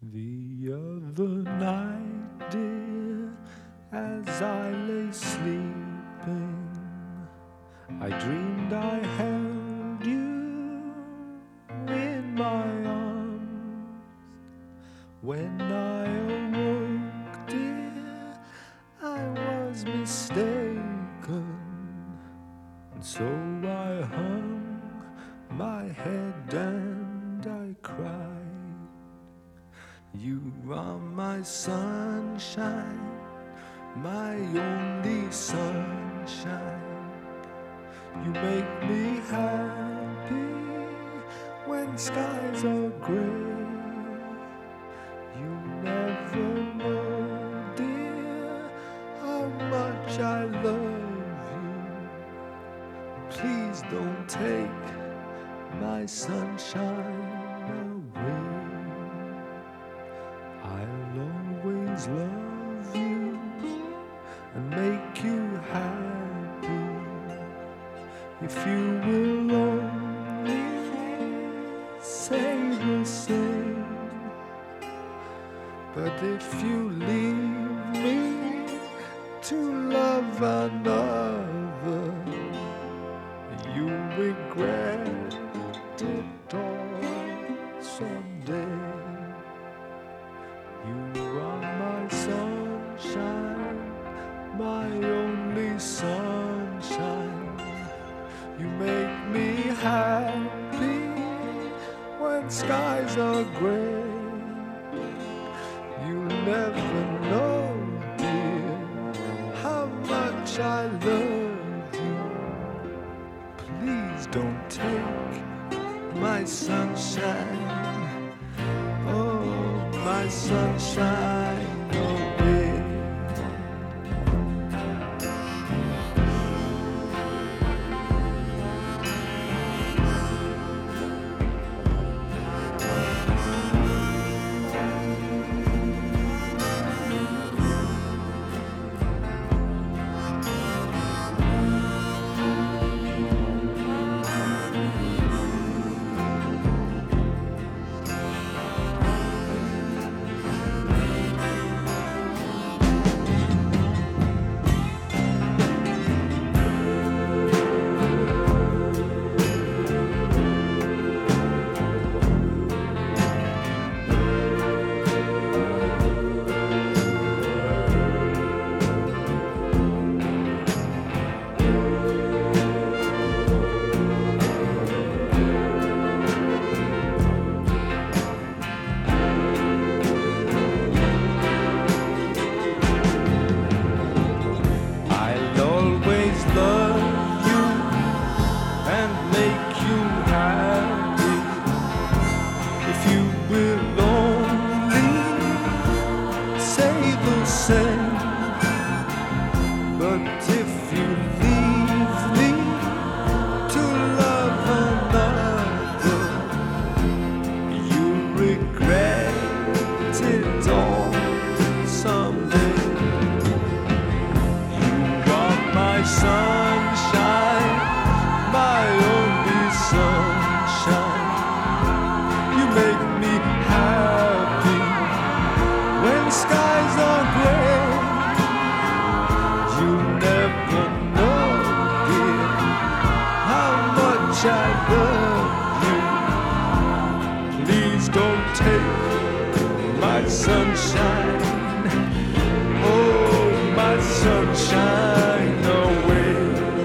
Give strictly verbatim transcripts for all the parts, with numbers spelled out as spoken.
The other night, dear, as I lay sleeping, I dreamed I held you in my arms. When I awoke, dear, I was mistaken, and so I hung my head and I cried. You are my sunshine, my only sunshine. You make me happy when skies are gray. You never know, dear, how much I love you. Please don't take my sunshine away. I'll always love you and make you happy if you will only say the same. But if you leave me to love another, you regret it all someday. You are my sunshine, my only sunshine. You make me happy when skies are gray. You never know, dear, how much I love you. Please don't take my sunshine, oh, my sunshine away. But if you leave me to love another, you regret it all someday. You are my sunshine, my only sunshine. You make me happy when skies are gray. You never know, dear, how much I love you. Please don't take my sunshine, oh, my sunshine away.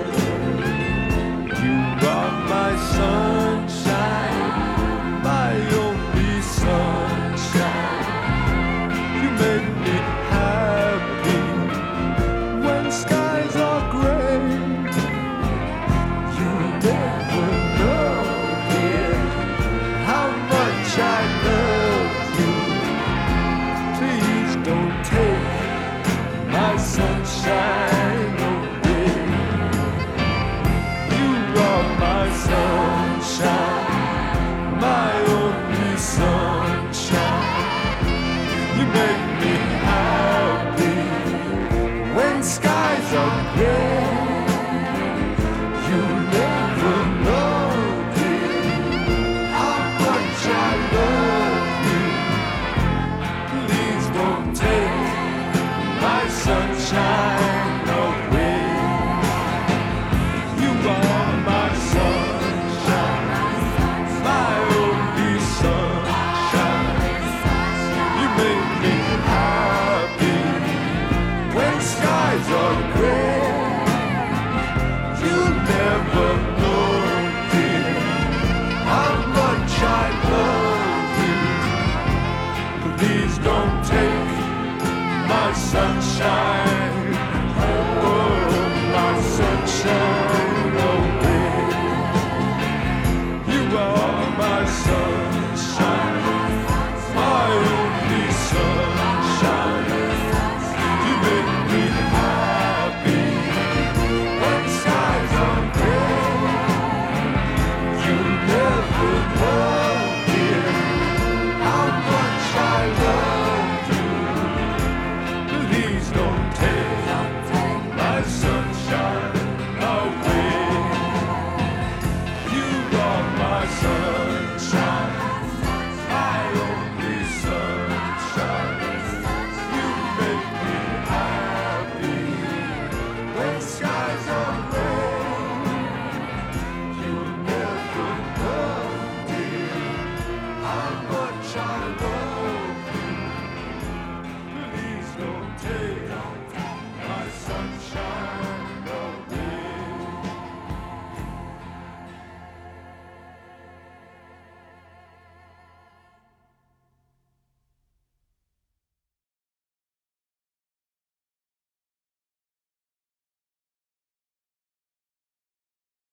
You are my sunshine, my only sunshine. You make me happy when skies are gray. You never know, dear, how much I love you. Please don't take my sunshine away. You are my sunshine, my only sunshine. You make me happy when skies are gray. You never know, dear, how much I love you. make me